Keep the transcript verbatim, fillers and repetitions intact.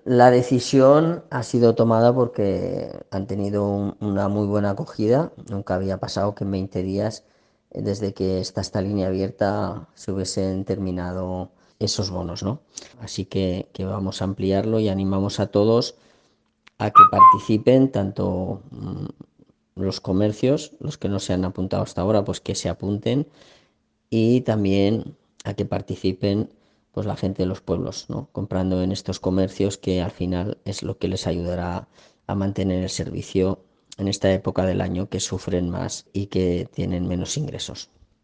La decisión ha sido tomada porque han tenido un- una muy buena acogida. Nunca había pasado que en veinte días, eh, desde que está esta línea abierta, se hubiesen terminado esos bonos, ¿no? Así que, que vamos a ampliarlo y animamos a todos a que participen, tanto mm, los comercios, los que no se han apuntado hasta ahora, pues que se apunten, y también a que participen pues la gente de los pueblos, ¿no? Comprando en estos comercios, que al final es lo que les ayudará a mantener el servicio en esta época del año que sufren más y que tienen menos ingresos.